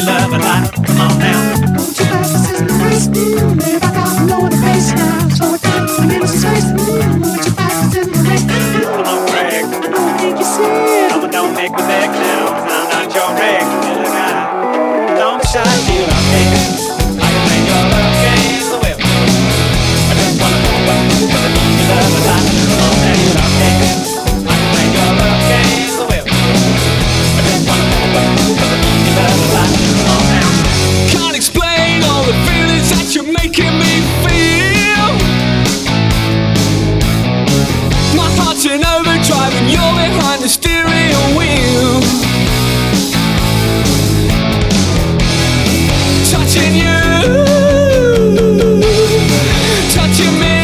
love a lot. Come on now. Won't you pass the system race? If I got low in the face now, slow it down and give us a space. Won't you pass the system race? Come on, Greg. Don't make you sick. Come on, don't make me beg now. 'Cause I'm not your Greg. Little guy. Don't be shy, feel I'm taking. I can play your love game so well. I just wanna know what you do, 'cause I need your love a lot. Come on, now you love taking. I can play your love game so well. I just wanna know what you do, 'cause I need your love a lot. Come on now. Can't explain all the feelings that you're making me feel. My heart's in overdrive and you're behind the steering wheel. Touching you, touching me,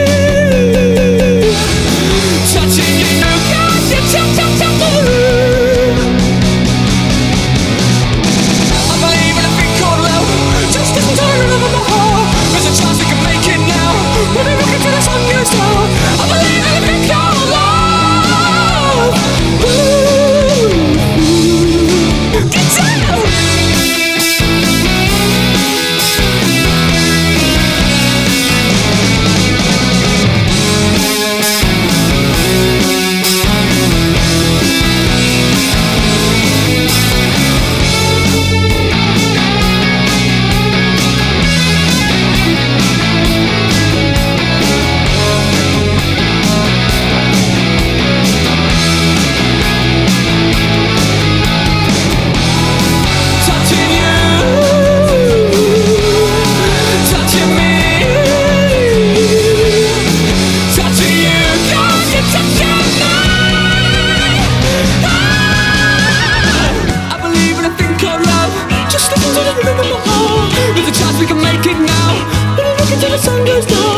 touching you, God, you touch me. I believe in a thing called love, just as tired of my heart. There's a chance we can make it now. When I look into the sun goes down, I believe in a thing called love. Ooh, get down. Touching you, touching me, touching you, God, you're touching me. I believe in a thing called love, just listen to the rhythm of my heart. There's a chance we can make it now. When I look into the sun goes down.